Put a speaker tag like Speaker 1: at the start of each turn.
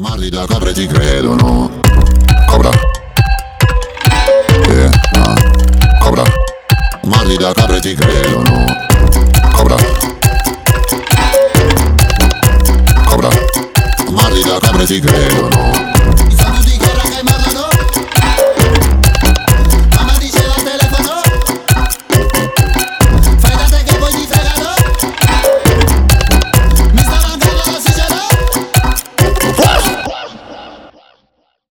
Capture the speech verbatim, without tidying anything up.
Speaker 1: Marri da capre ti credono. Cobra. Yeah, nah. Cobra. Marri da capre ti credono. Cobra. Cobra. Marri da capre ti credono.